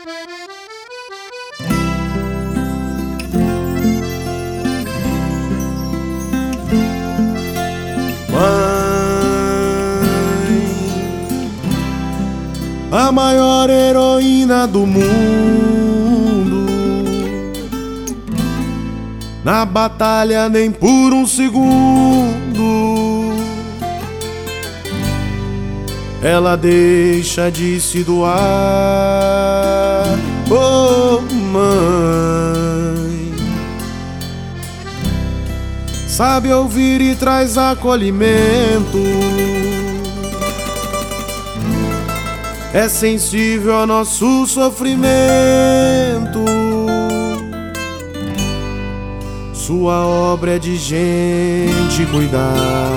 A maior heroína do mundo, na batalha nem por um segundo ela deixa de se doar. Oh, mãe, sabe ouvir e traz acolhimento, é sensível ao nosso sofrimento. Sua obra é de gente cuidar.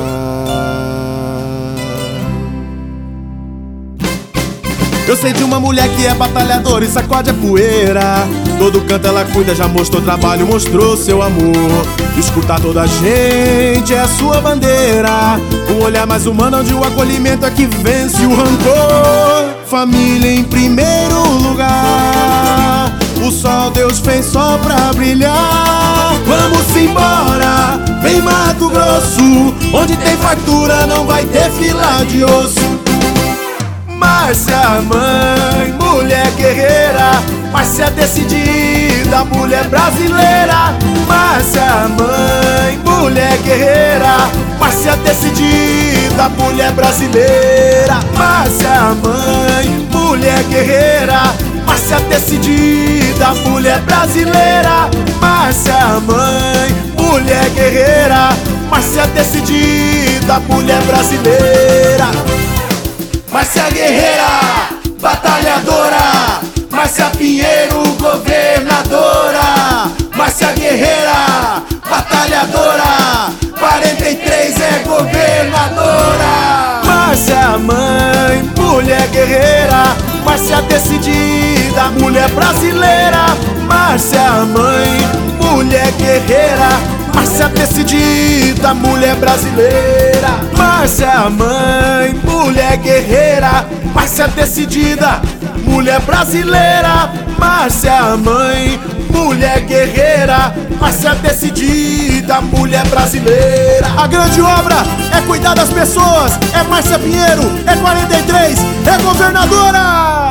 Eu sei de uma mulher que é batalhadora e sacode a poeira. Todo canto ela cuida, já mostrou trabalho, mostrou seu amor. Escutar toda a gente é a sua bandeira. Um olhar mais humano onde o acolhimento é que vence o rancor. Família em primeiro lugar, o sol Deus fez só pra brilhar. Vamos embora, vem Mato Grosso, onde tem fartura não vai ter fila de osso. Márcia, mãe, mulher guerreira, Márcia decidida, mulher brasileira. Márcia, mãe, mulher guerreira, Márcia decidida, mulher brasileira. Márcia, mãe, mulher guerreira, Márcia decidida, mulher brasileira. Márcia, mãe, mulher guerreira, Márcia decidida, mulher brasileira. Márcia guerreira, batalhadora, Márcia Pinheiro, governadora. Márcia guerreira, batalhadora, 43 é governadora. Márcia mãe, mulher guerreira, Márcia decidida, mulher brasileira. Márcia mãe, mulher guerreira, Márcia decidida, mulher brasileira. Márcia mãe, mulher guerreira, Márcia decidida, mulher brasileira. Márcia mãe, mulher guerreira, Márcia decidida, mulher brasileira. A grande obra é cuidar das pessoas, é Márcia Pinheiro, é 43, é governadora.